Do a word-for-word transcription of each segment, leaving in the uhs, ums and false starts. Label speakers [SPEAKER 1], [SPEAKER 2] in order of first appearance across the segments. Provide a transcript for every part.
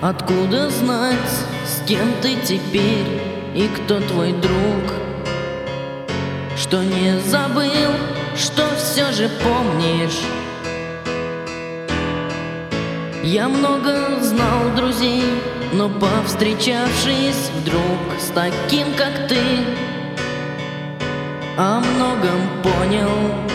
[SPEAKER 1] Откуда знать, с кем ты теперь и кто твой друг? Что не забыл, что все же помнишь. Я много знал друзей, но повстречавшись вдруг с таким, как ты, о многом понял.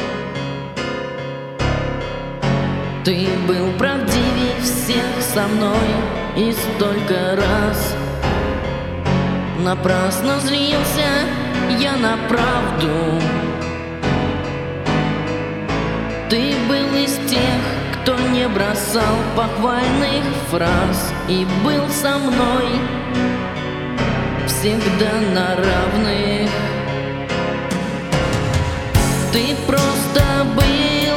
[SPEAKER 1] Ты был правдивее всех со мной, и столько раз напрасно злился я на правду. Ты был из тех, кто не бросал похвальных фраз, и был со мной всегда на равных. Ты просто был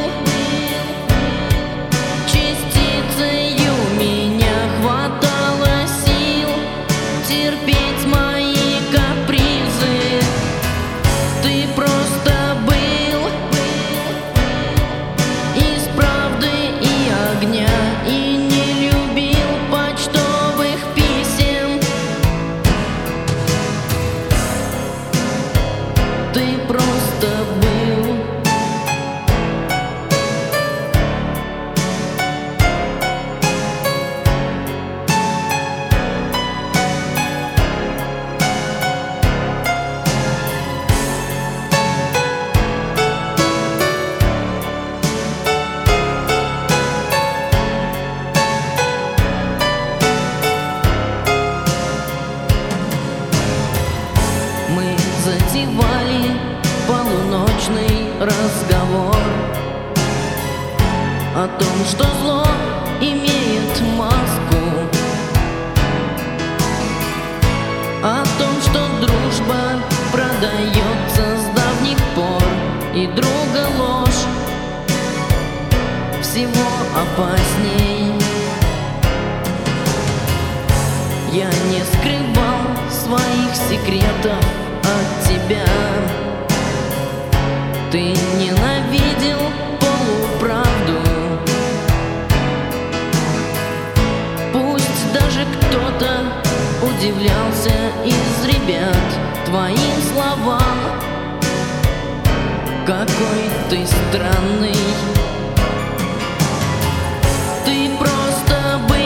[SPEAKER 1] частицею меня, хватало сил терпеть мои капризы. Ты просто был из правды и огня, и не любил почтовых писем. Ты просто был. Мы затевали полуночный разговор о том, что зло имеет маску, о том, что дружба продается с давних пор, и друга ложь всего опасней. Я не скрывал своих секретов от тебя. Ты ненавидел полуправду. Пусть даже кто-то удивлялся из ребят твоим словам. Какой ты странный. Ты просто был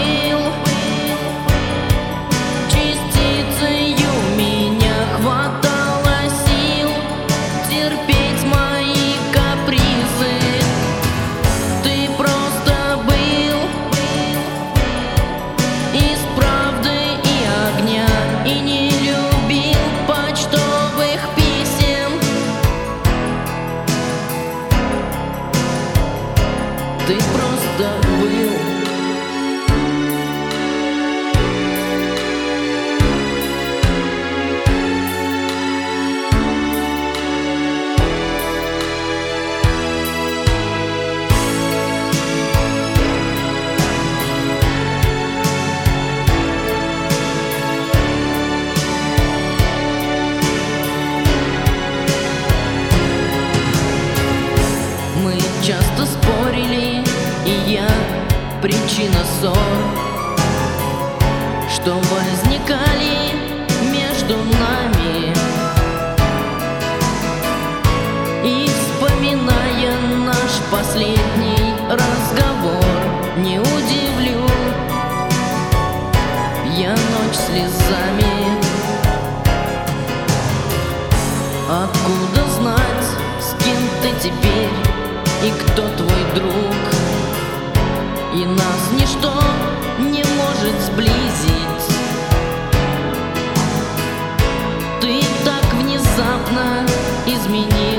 [SPEAKER 1] частицею меня, хватало сил терпеть мои капризы. Ты просто был из правды и огня, и не любил почтовых писем. Ты просто был. Мы часто спорили, и я причина ссор, что возникали между нами. И вспоминая наш последний разговор, не удивлю я ночь слезами. Откуда знать, с кем ты теперь и кто твой друг? И нас ничто не может сблизить. Ты так внезапно изменил